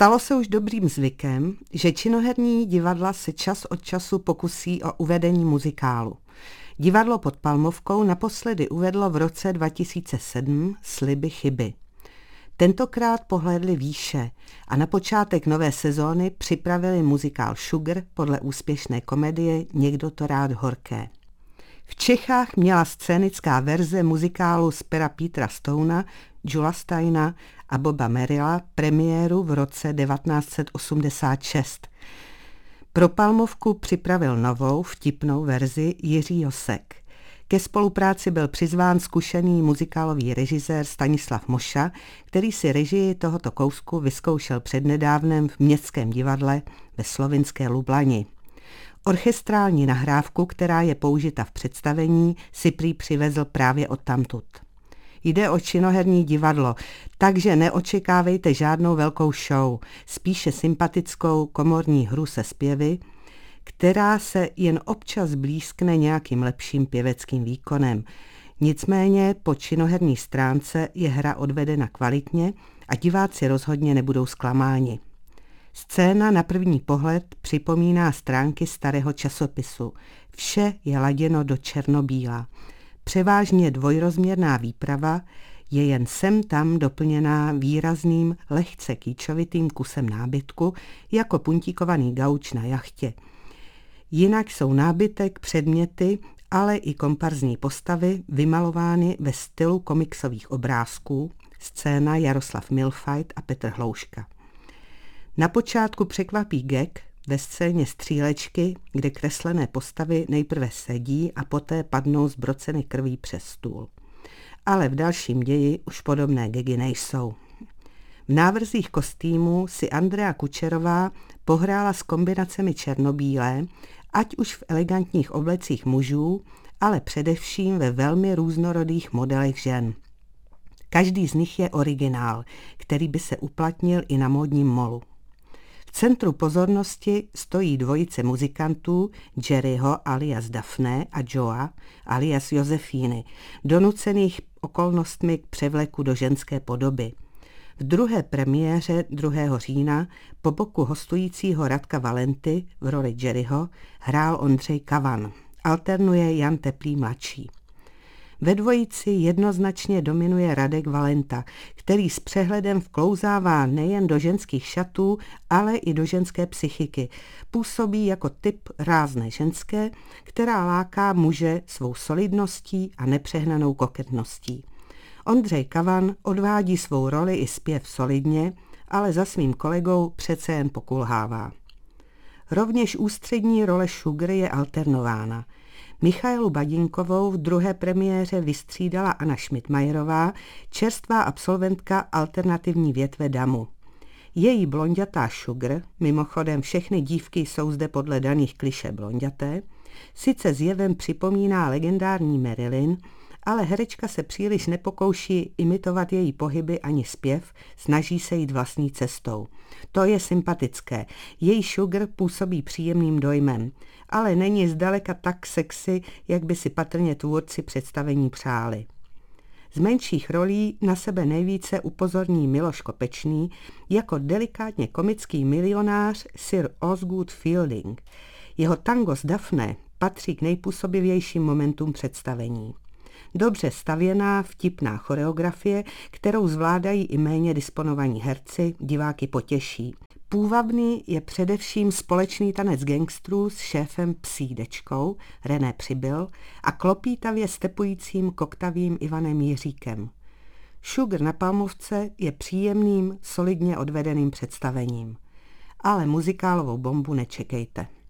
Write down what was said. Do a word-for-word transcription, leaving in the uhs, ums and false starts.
Stalo se už dobrým zvykem, že činoherní divadla se čas od času pokusí o uvedení muzikálu. Divadlo pod Palmovkou naposledy uvedlo v roce dva tisíce sedm Sliby chyby. Tentokrát pohlédli výše a na počátek nové sezóny připravili muzikál Sugar podle úspěšné komedie Někdo to rád horké. V Čechách měla scénická verze muzikálu z pera Petera Stona, Jula Steina a Boba Merrilla premiéru v roce devatenáct set osmdesát šest. Pro Palmovku připravil novou, vtipnou verzi Jiří Josek. Ke spolupráci byl přizván zkušený muzikálový režisér Stanislav Moša, který si režii tohoto kousku vyzkoušel přednedávnem v Městském divadle ve slovinské Lublani. Orchestrální nahrávku, která je použita v představení, si prý přivezl právě odtamtud. Jde o činoherní divadlo, takže neočekávejte žádnou velkou show, spíše sympatickou komorní hru se zpěvy, která se jen občas blízkne nějakým lepším pěveckým výkonem. Nicméně po činoherní stránce je hra odvedena kvalitně a diváci rozhodně nebudou zklamáni. Scéna na první pohled připomíná stránky starého časopisu. Vše je laděno do černobíla. Převážně dvojrozměrná výprava je jen sem tam doplněná výrazným, lehce kýčovitým kusem nábytku, jako puntíkovaný gauč na jachtě. Jinak jsou nábytek, předměty, ale i komparzní postavy vymalovány ve stylu komiksových obrázků, scéna Jaroslav Milfajt a Petr Hlouška. Na počátku překvapí gag ve scéně Střílečky, kde kreslené postavy nejprve sedí a poté padnou zbroceny krví přes stůl. Ale v dalším ději už podobné gagy nejsou. V návrzích kostýmů si Andrea Kučerová pohrála s kombinacemi černobílé, ať už v elegantních oblecích mužů, ale především ve velmi různorodých modelech žen. Každý z nich je originál, který by se uplatnil i na módním molu. V centru pozornosti stojí dvojice muzikantů Jerryho alias Daphne a Joa alias Josefíny, donucených okolnostmi k převleku do ženské podoby. V druhé premiéře druhého října po boku hostujícího Radka Valenty v roli Jerryho hrál Ondřej Kavan, alternuje Jan Teplý mladší. Ve dvojici jednoznačně dominuje Radek Valenta, který s přehledem vklouzává nejen do ženských šatů, ale i do ženské psychiky. Působí jako typ rázné ženské, která láká muže svou solidností a nepřehnanou koketností. Ondřej Kavan odvádí svou roli i zpěv solidně, ale za svým kolegou přece jen pokulhává. Rovněž ústřední role Sugar je alternována. Michaelu Badinkovou v druhé premiéře vystřídala Anna Schmidmajerová, čerstvá absolventka alternativní větve Damu. Její blonďatá Sugar, mimochodem všechny dívky jsou zde podle daných klišé blonďaté, sice zjevem připomíná legendární Marilyn, ale herečka se příliš nepokouší imitovat její pohyby ani zpěv, snaží se jít vlastní cestou. To je sympatické. Její Sugar působí příjemným dojmem, ale není zdaleka tak sexy, jak by si patrně tvůrci představení přáli. Z menších rolí na sebe nejvíce upozorní Miloš Kopečný jako delikátně komický milionář Sir Osgood Fielding. Jeho tango s Daphne patří k nejpůsobivějším momentům představení. Dobře stavěná, vtipná choreografie, kterou zvládají i méně disponovaní herci, diváky potěší. Půvabný je především společný tanec gangstrů s šéfem Psí Dečkou, René Přibyl, a klopítavě stepujícím koktavým Ivanem Jiříkem. Sugar na Palmovce je příjemným, solidně odvedeným představením. Ale muzikálovou bombu nečekejte.